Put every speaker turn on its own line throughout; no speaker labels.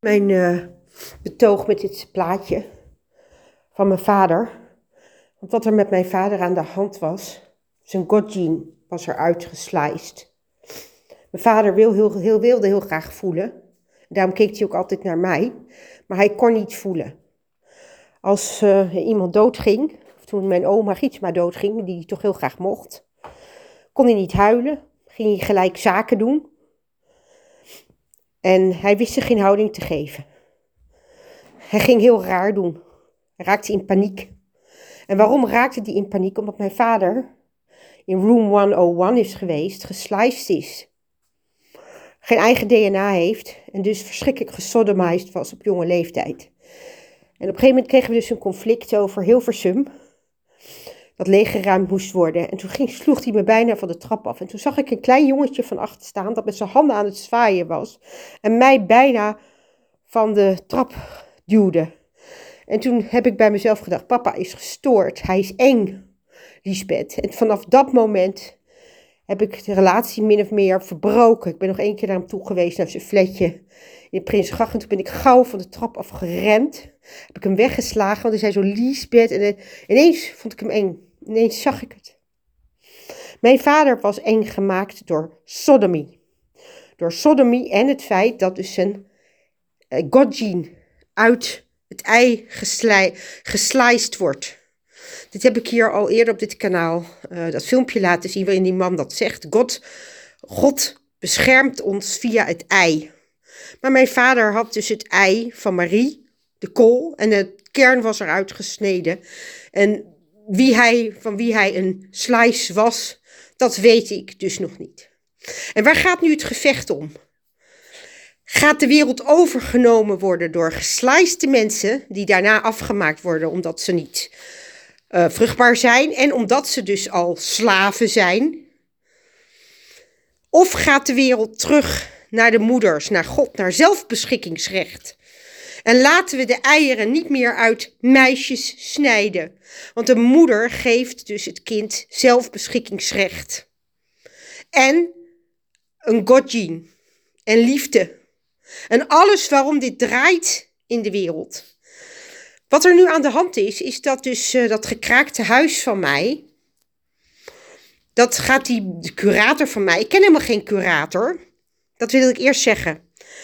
Mijn betoog met dit plaatje van mijn vader. Want wat er met mijn vader aan de hand was, zijn God-gene was eruit gesliced. Mijn vader wilde heel graag voelen. Daarom keek hij ook altijd naar mij. Maar hij kon niet voelen. Als iemand doodging, of toen mijn oma Gietsma doodging, die hij toch heel graag mocht, kon hij niet huilen. Ging hij gelijk zaken doen. En hij wist zich geen houding te geven. Hij ging heel raar doen. Hij raakte in paniek. En waarom raakte hij in paniek? Omdat mijn vader in room 101 is geweest, gesliced is. Geen eigen DNA heeft en dus verschrikkelijk gesodomized was op jonge leeftijd. En op een gegeven moment kregen we dus een conflict over Hilversum. Dat leeggeruimd moest worden. En toen sloeg hij me bijna van de trap af. En toen zag ik een klein jongetje van achter staan dat met zijn handen aan het zwaaien was. En mij bijna van de trap duwde. En toen heb ik bij mezelf gedacht, papa is gestoord. Hij is eng, Liesbeth. En vanaf dat moment heb ik de relatie min of meer verbroken. Ik ben nog 1 keer naar hem toe geweest, naar zijn flatje in Prinsgracht. En toen ben ik gauw van de trap af gerend. Heb ik hem weggeslagen, want hij zei zo Liesbeth. En ineens vond ik hem eng. Ineens zag ik het. Mijn vader was eng gemaakt door sodomie. Door sodomie en het feit dat dus zijn God-gene uit het ei gesliced wordt. Dit heb ik hier al eerder op dit kanaal, dat filmpje laten zien waarin die man dat zegt. God beschermt ons via het ei. Maar mijn vader had dus het ei van Marie, de kool, en de kern was eruit gesneden. En van wie hij een slice was, dat weet ik dus nog niet. En waar gaat nu het gevecht om? Gaat de wereld overgenomen worden door geslicede mensen die daarna afgemaakt worden omdat ze niet vruchtbaar zijn en omdat ze dus al slaven zijn? Of gaat de wereld terug naar de moeders, naar God, naar zelfbeschikkingsrecht? En laten we de eieren niet meer uit meisjes snijden. Want de moeder geeft dus het kind zelfbeschikkingsrecht. En een God-gene. En liefde. En alles waarom dit draait in de wereld. Wat er nu aan de hand is dat dus dat gekraakte huis van mij. Dat gaat de curator van mij. Ik ken helemaal geen curator. Dat wil ik eerst zeggen.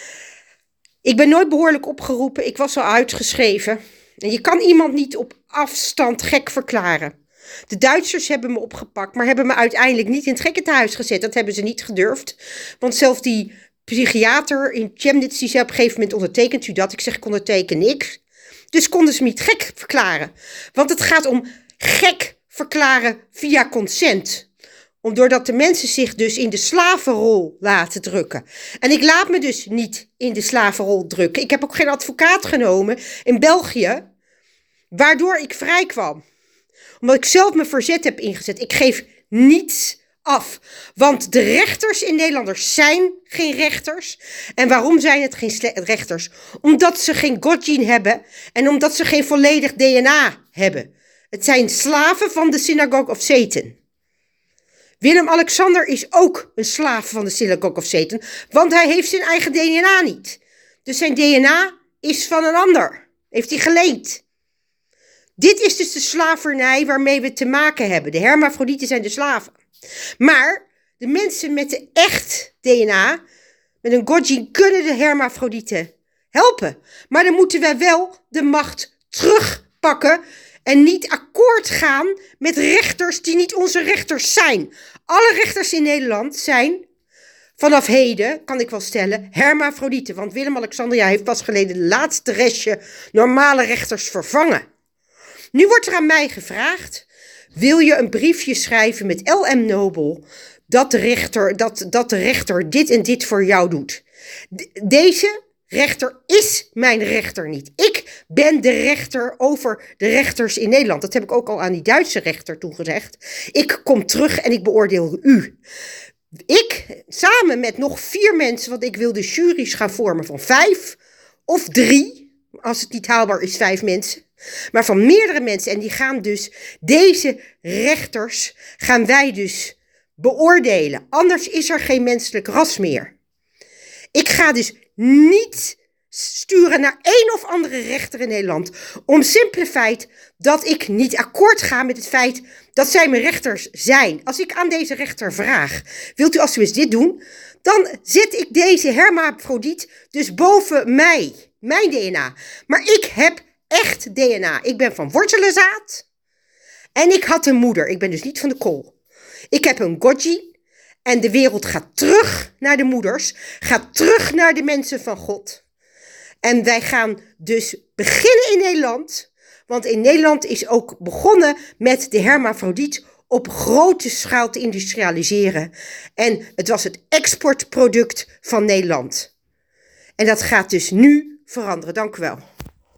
Ik ben nooit behoorlijk opgeroepen. Ik was al uitgeschreven. En je kan iemand niet op afstand gek verklaren. De Duitsers hebben me opgepakt, maar hebben me uiteindelijk niet in het gekkentehuis gezet. Dat hebben ze niet gedurfd. Want zelfs die psychiater in Chemnitz, die zei op een gegeven moment, ondertekent u dat? Ik zeg, ik onderteken niks. Dus konden ze me niet gek verklaren. Want het gaat om gek verklaren via consent. Doordat de mensen zich dus in de slavenrol laten drukken. En ik laat me dus niet in de slavenrol drukken. Ik heb ook geen advocaat genomen in België, waardoor ik vrij kwam. Omdat ik zelf mijn verzet heb ingezet. Ik geef niets af. Want de rechters in Nederland zijn geen rechters. En waarom zijn het geen rechters? Omdat ze geen God-gene hebben en omdat ze geen volledig DNA hebben. Het zijn slaven van de Synagogue of Satan. Willem-Alexander is ook een slaaf van de Synagogue of Satan, want hij heeft zijn eigen DNA niet. Dus zijn DNA is van een ander. Heeft hij geleend. Dit is dus de slavernij waarmee we te maken hebben. De hermafrodieten zijn de slaven. Maar de mensen met de echt DNA, met een God-gene, kunnen de hermafrodieten helpen. Maar dan moeten wij wel de macht terugpakken en niet akkoord gaan met rechters die niet onze rechters zijn. Alle rechters in Nederland zijn, vanaf heden, kan ik wel stellen, hermafrodieten. Want Willem-Alexander heeft pas geleden de laatste restje normale rechters vervangen. Nu wordt er aan mij gevraagd, wil je een briefje schrijven met L.M. Nobel dat de rechter dit en dit voor jou doet? Deze rechter is mijn rechter niet. Ik ben de rechter over de rechters in Nederland. Dat heb ik ook al aan die Duitse rechter toegezegd. Ik kom terug en ik beoordeel u. Ik, samen met nog 4 mensen, want ik wil de jury's gaan vormen van 5 of 3, als het niet haalbaar is 5 mensen. Maar van meerdere mensen. En die gaan dus, deze rechters gaan wij dus beoordelen. Anders is er geen menselijk ras meer. Ik ga dus niet sturen naar een of andere rechter in Nederland. Om simpele feit dat ik niet akkoord ga met het feit dat zij mijn rechters zijn. Als ik aan deze rechter vraag, wilt u alsjeblieft dit doen? Dan zet ik deze hermafrodiet dus boven mij. Mijn DNA. Maar ik heb echt DNA. Ik ben van wortelenzaad. En ik had een moeder. Ik ben dus niet van de kool. Ik heb een Godgene. En de wereld gaat terug naar de moeders. Gaat terug naar de mensen van God. En wij gaan dus beginnen in Nederland. Want in Nederland is ook begonnen met de hermafrodiet op grote schaal te industrialiseren. En het was het exportproduct van Nederland. En dat gaat dus nu veranderen. Dank u wel.